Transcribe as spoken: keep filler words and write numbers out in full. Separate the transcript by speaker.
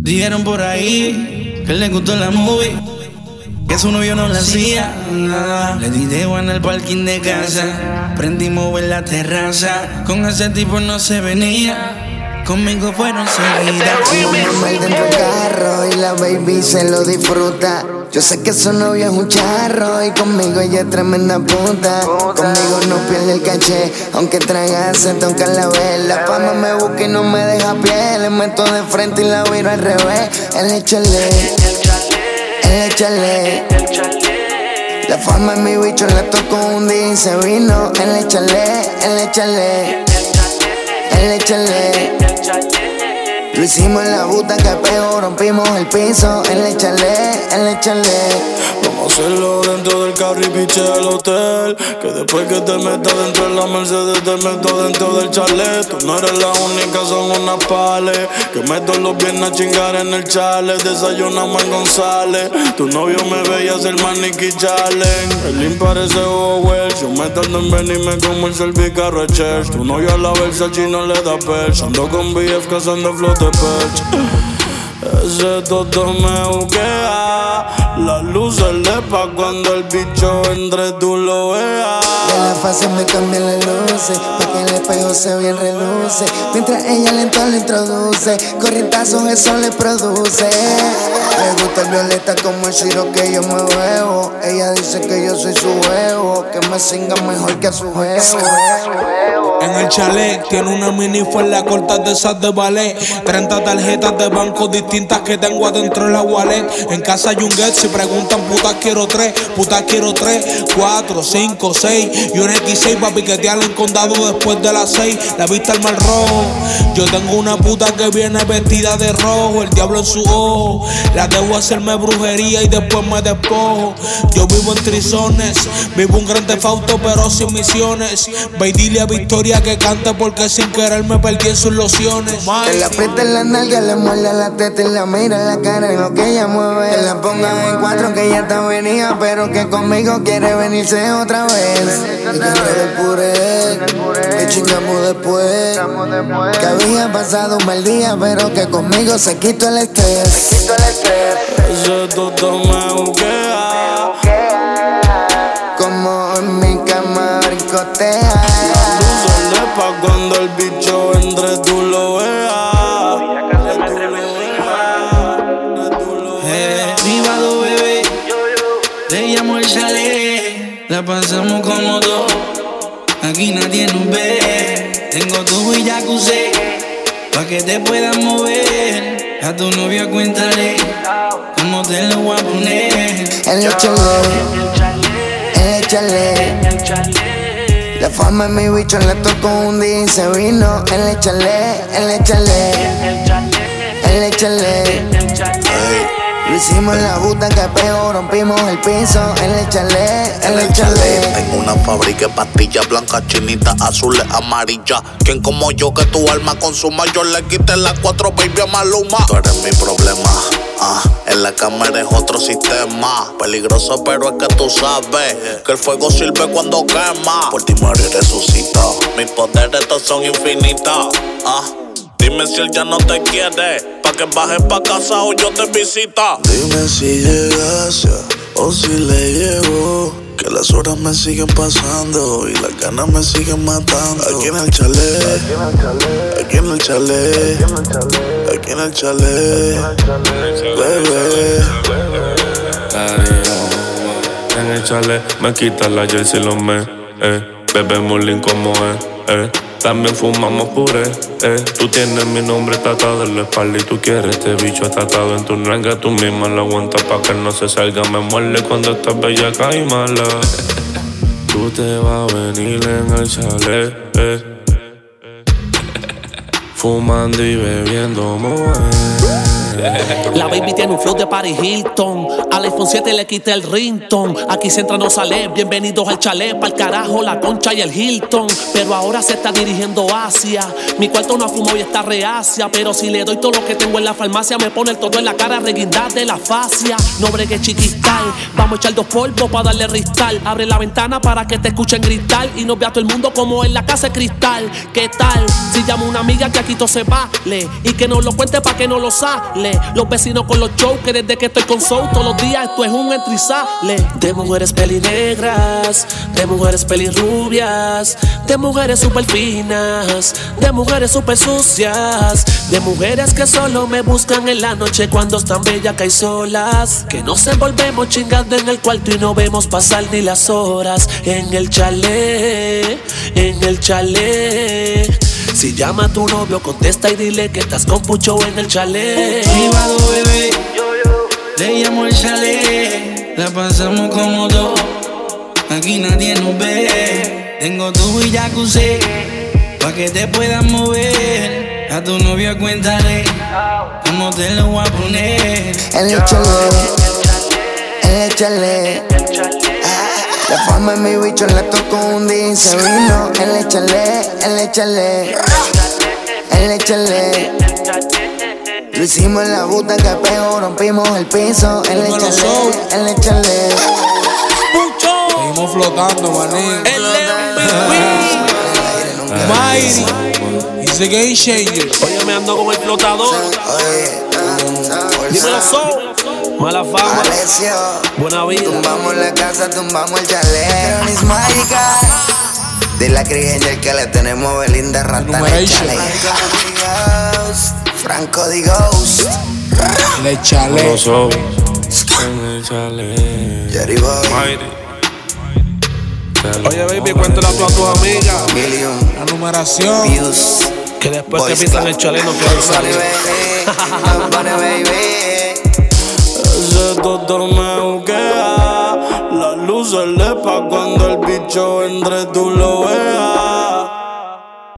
Speaker 1: Dijeron por ahí que le gustó la movie, que su novio no la hacía nada. Le di de en el parking de casa, prendimos en la terraza. Con ese tipo no se venía, conmigo fueron seguidas.
Speaker 2: Fuimos mal dentro del carro y la baby se lo disfruta. Yo sé que su novio es un charro y conmigo ella es tremenda puta. Conmigo no pierde el caché, aunque traiga se toca la vez. La fama me busca y no me deja pie. Le meto de frente y la viro al revés. Él échale, él échale. La fama es mi bicho, la toco un día y se vino. Él échale, él échale, él échale. Lo hicimos en la butaca, pero rompimos el piso. Él échale, él échale.
Speaker 3: Vamos a hacerlo dentro del carro y piche al hotel. Que después que te metas dentro de la Mercedes, te meto dentro del chalet. Tú no eres la única, son unas pales. Que meto los viernes a chingar en el chalet. Desayunamos en González. Tu novio me ve y hace el maniquí challenge. El impar ese Howell. Yo me tardo en venirme como el servicarro de Church. Tu novio a la Versace no le da perch. Ando con B F cazando flote perch. Ese toto me buquea. Las luces le pa' cuando el bicho entre tú lo veas.
Speaker 2: De la fase me cambian las luces, pa' que el espejo se bien reluce. Mientras ella lento lo introduce, corrientazos eso le produce. Le gusta el violeta como el Ciro que yo me bebo. Ella dice que yo soy su huevo, que me singa mejor que a su juego.
Speaker 4: En el chalet tiene una mini la corta de esas de ballet. treinta tarjetas de banco distintas que tengo adentro de la wallet. En casa hay un get, si preguntan putas quiero tres, putas quiero tres, cuatro, cinco, seis y un equis seis pa' piquetear en condado después de las seis. La vista al mar rojo. Yo tengo una puta que viene vestida de rojo, el diablo en su ojo. La debo hacerme brujería y después me despojo. Yo vivo en trizones, vivo un gran defauto pero sin misiones. Ve y dile a Victoria que cante porque sin querer me perdí en sus lociones.
Speaker 2: Que la aprieta en la nalga, le muerde la teta y la mira en la cara en lo que ella mueve. Que la ponga en cuatro que ya está venida, pero que conmigo quiere venirse otra vez. Y que entre el puré, que chingamos después. Que había pasado un mal día, pero que conmigo se quitó el estrés.
Speaker 3: Ese toto me buquea.
Speaker 2: Como en mi cama brincotea.
Speaker 3: Pa' cuando el bicho entre tú lo veas.
Speaker 1: Eh, privado bebé, le llamo el chalet. La pasamos como dos, aquí nadie nos ve. Tengo tu y jacuzzi, pa' que te puedas mover. A tu novia cuéntale cómo te lo voy a poner.
Speaker 2: El échale, el échale. La fama es mi bicho, la tocó un día y se vino. Él échale, él échale, él échale. Lo hicimos en la butaca, pero rompimos el piso. Él échale, él échale.
Speaker 5: Tengo una fábrica de pastillas blancas, chinitas, azules, amarillas. Quien como yo que tu alma consuma, yo le quité las cuatro baby a Maluma. Tú eres mi problema. Ah, en la cámara es otro sistema. Peligroso, pero es que tú sabes que el fuego sirve cuando quema. Por ti muero y resucito. Mis poderes estos son infinitos. Ah, dime si él ya no te quiere, pa' que bajes pa' casa o yo te visita.
Speaker 3: Dime si llegase o si le llego, que las horas me siguen pasando y las ganas me siguen matando. Aquí en el chalet, aquí en el chalet, aquí en el chalet, bebé.
Speaker 6: En el chalet me quitas la jersey y los me, eh. Bebemos lean como es, eh. También fumamos puré, eh. Tú tienes mi nombre tatuado en la espalda y tú quieres este bicho tatuado en tu nalga. Tú misma lo aguantas pa' que no se salga. Me muerde cuando estás bellaca y mala. Tú te vas a venir en el chalet, eh. Fumando y bebiendo moe.
Speaker 7: La baby tiene un flow de Paris Hilton. Al iPhone siete le quité el ringtone. Aquí se entra, no sale. Bienvenidos al chalet. Pa'l carajo, la Concha y el Hilton. Pero ahora se está dirigiendo hacia mi cuarto. No ha fumado y está reacia. Pero si le doy todo lo que tengo en la farmacia, me pone el todo en la cara, reguindar de la fascia. No bregues chiquistal. Vamos a echar dos polvos pa' darle ristal. Abre la ventana para que te escuchen gritar y nos vea todo el mundo como en la casa de cristal. ¿Qué tal? Si llamo a una amiga que aquí todo se vale y que nos lo cuente pa' que no lo sale. sale. Los vecinos con los shows que desde que estoy con Soul todos los días esto es un entrizale. De mujeres pelinegras, de mujeres pelirrubias, de mujeres super finas, de mujeres super sucias, de mujeres que solo me buscan en la noche cuando están bellacas y solas, que nos envolvemos chingando en el cuarto y no vemos pasar ni las horas. En el chalet, en el chalet. Si llama a tu novio, contesta y dile que estás con Pucho en el chalet.
Speaker 1: Privado, bebé, le llamo el chalet. La pasamos como dos, aquí nadie nos ve. Tengo tubo y jacuzzi, pa' que te puedas mover. A tu novio cuéntale cómo te lo voy a poner.
Speaker 2: En el chalet, en el chalet. La fama en mi bicho la toco un día y se vino. En el chalet, en el chalet, en el chalet. Lo hicimos en la buta que pegó, rompimos el piso. En el chalet, en el chalet.
Speaker 4: Seguimos flotando, manín.
Speaker 7: El M V P
Speaker 4: Mighty, he's the game changer.
Speaker 7: Oye, me ando como el flotador. Dímelo, Soul. Mala fama,
Speaker 2: Alessio,
Speaker 7: buena vida.
Speaker 2: tumbamos la casa, tumbamos el chalet. Cronis mágica. De la creencia que le tenemos Belinda Rata en el chalet. Franco D. Ghost.
Speaker 4: Le chalet.
Speaker 6: Los ojos en el chalet.
Speaker 2: Jerry Boy.
Speaker 6: Mighty.
Speaker 7: Oye, baby, cuéntale a tu, a tus amigas
Speaker 2: Million.
Speaker 4: La numeración.
Speaker 2: Views.
Speaker 7: que después
Speaker 2: Boys
Speaker 7: que pisan
Speaker 2: Club.
Speaker 7: el chalet no quieren
Speaker 2: Bunny
Speaker 7: salir.
Speaker 2: baby, Bunny baby.
Speaker 3: Ese doctor me juquea. Las luces le pa' cuando el bicho entre tú lo veas.